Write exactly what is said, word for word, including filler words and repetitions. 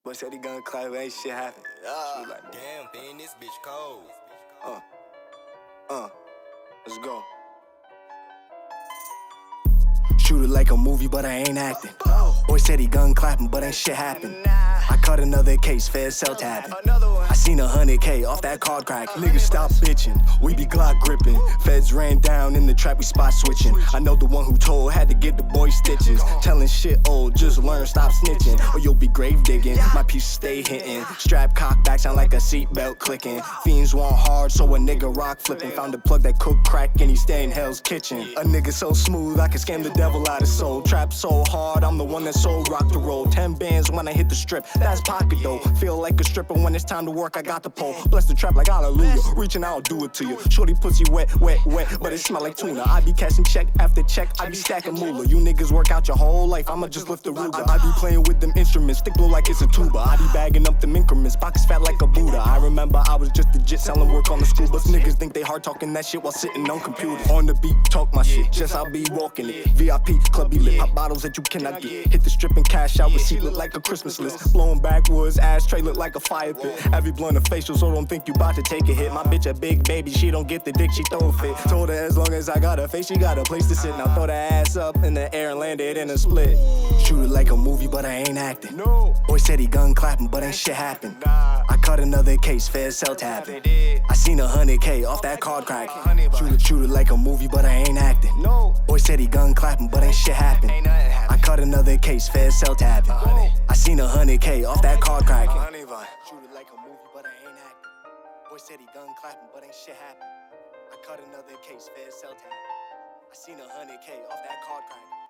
Boy said he gonna clap, ain't shit happen. Yeah. Like, Damn, thing, this bitch cold. uh, uh, let's go. Shoot it like a movie, but I ain't acting. Boy said he gun clapping, but ain't shit happen. I caught another case, fed cell tapping. I seen a hundred K off that card crack. Niggas stop bitching, we be Glock gripping. Feds ran down in the trap, we spot switching. I know the one who told, had to get the boy stitches. Telling shit old, just learn, stop snitching, or you'll be grave digging. My piece stay hitting, strap cock back, sound like a seatbelt clicking. Fiends want hard, so a nigga rock flipping. Found a plug that cook crack and he stay in Hell's Kitchen. A nigga so smooth, I can scam the devil out of soul. Trap so hard, I'm the one that sold rock to roll. Ten bands when I hit the strip, that's pocket though. Feel like a stripper when it's time to work, I got the pole. Bless the trap like hallelujah, reaching out, do it to you. Shorty pussy wet, wet, wet, but it smell like tuna. I be cashing check after check, I be stacking moolah. You niggas work out your whole life, I'ma just lift the Ruger. I be playing with them instruments, stick blow like it's a tuba. I be bagging up them increments, pockets fat like a Buddha. I remember I was just legit selling work on the school bus. Niggas think they hard talking that shit while sitting on computers. On the beat, talk my shit, just I be walking it. V I P, club be lit, pop bottles that you cannot get. Hit the strip and cash out, receipt look like a Christmas list. Blowing backwoods, ashtray look like a fire pit. Every blunt a facial, so don't think you bout to take a hit. My bitch a big baby, she don't get the dick, she throw a fit. Told her as long as I got a face, she got a place to sit. Now throw that ass up in the air and land it in a split. Shoot it like a movie, but I ain't acting. Boy said he gun clapping, but ain't shit happen. I caught another case, fed cell tapping. I seen a hundred K off that card crack. Shoot it, shoot it like a movie, but I ain't acting. Boy said he gun clapping, but ain't shit happen. I caught another case, fed cell tapping. I seen a hundred K off that card crack. Shoot it like a movie, but I ain't acting. Boy said he gun clapping, but ain't shit happen. I caught another case, fed cell tapping. I seen a hundred K off that card crack.